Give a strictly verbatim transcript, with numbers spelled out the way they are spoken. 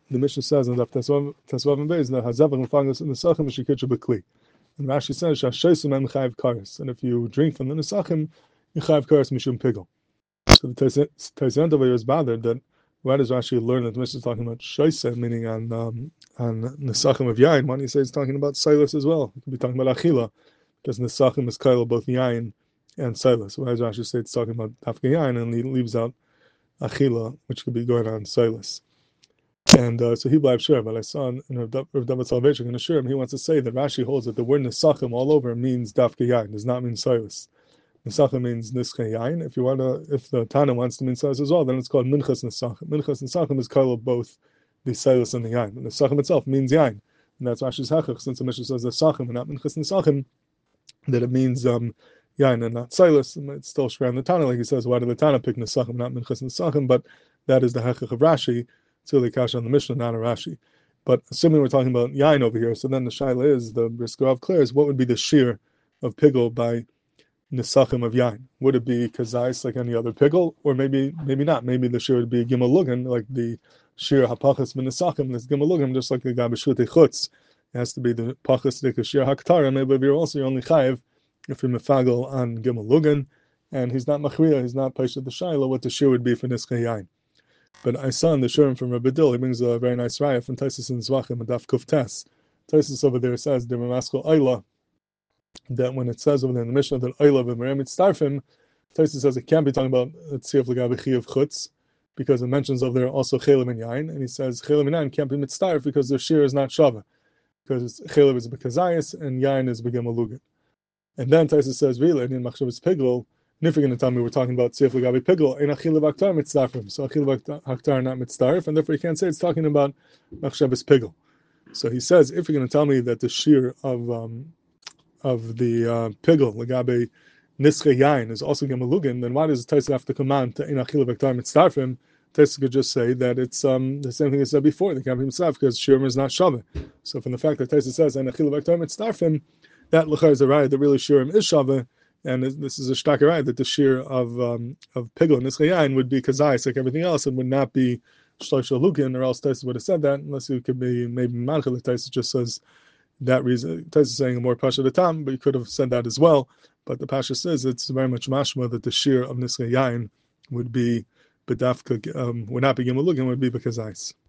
the Mishnah says in Daf Tesvav and Beis that Hazavach Mefangas in the Nesachim Mishikitcha B'Kli. And Rashi says Shashaisim Em Chayiv Karis, and if you drink from the Nesachim, you Chayiv Karis Mishum Pigel. So the Taizant over here is bothered that why does Rashi learn that the Mishnah is talking about Shaisa, meaning on um, on Nesachim of Yain? Why do you say it's talking about Silas as well? It could be talking about Achila, because Nesachim is Kaila both Yain and Silas. Why does Rashi say it's talking about Tafka Yain and he leaves out Achila, which could be going on Silas? And uh, so he believed sure, but I saw in Rav David Salvation in Ashurim, he wants to say that Rashi holds that the word Nesachim all over means Dafka Yain, does not mean Silas. Nesachim means Nischei Yain. If you want to, if the Tana wants to mean Silas as well, then it's called Minchas Nesachim. Minchas Nesachim is called both the Silas and the Yain. And Nesachim itself means Yain, and that's Rashi's Hechach, since the Mishnah says Nesachim and not Minchas Nesachim, that it means um, Yain and not Silas. And it's still Shram the Tana, like he says, why did the Tana pick Nesachim, not Minchas Nesachim? But that is the Hechach of Rashi. It's really Kasha on the Mishnah, not a Rashi. But assuming we're talking about Yain over here, so then the Shaila is, the Brisker of clears, what would be the shear of Pigel by Nesachim of Yain? Would it be Kazais like any other pickle, or maybe maybe not? Maybe the shear would be Gimel Lugan, like the shear Hapachas min Nesachim. This Gimel Lugan, just like the Gabashute Chutz, it has to be the Pachas the shear Haktara. Maybe you're also only chayiv if you're mefagel on Gimel Lugan, and he's not machriya, he's not paisha the Shaila what the shear would be for Nischei Yain. But I saw in the Shurim from Rabbi Dil, he brings a very nice raya from Taisus and Zvachim and Daf Kuf Tes. Taisus over there says the Ramaskal Ayla, that when it says over there in the Mishnah that Ayla v'Merem Mitztarfim, Taisus says it can't be talking about Tziyaf L'gabi Chi of Chutz, because it mentions over there also Chelev and Yain, and he says Chelev and Yain can't be Mitztarf because their shear is not Shava, because Chelev is Bekazayas and Yain is Begem Alugan. And then Taisus says, really, in Machshavas Pigel, and if you're going to tell me we're talking about Tziyaf L'gabi Pigel, in Achil V'Aktar Mitztarfim, so Achil V'Aktar not Mitztarf, and therefore you can't say it's talking about Machshavas Pigel. So he says, if you're going to tell me that the shear of um, of the uh, Pigel, L'gabe Nischei Yain, is also Gemalugan, then why does Taisa have to command to In Achil V'Aktar Mitztarfim? Taisa could just say that it's um, the same thing as said before, they can't be Mitztarf, because Shirm is not Shaveh. So from the fact that Taisa says In Achil V'Aktar Mitztarfim, that L'char is a raya that really Shirm is Shaveh, and this is a stark raya that the shear of um, of Pigel and Nischei Yain would be Kazais like everything else, and would not be Shlosh Lukin, or else Taisa would have said that, unless it could be maybe Manchel, if Taisa just says that reason. Taisa is saying a more Pasha the Tam, but you could have said that as well. But the Pasha says it's very much mashma that the shear of Nischei Yain would be Bedafka, um, would not be Gimel Lukin, would be Bekazais.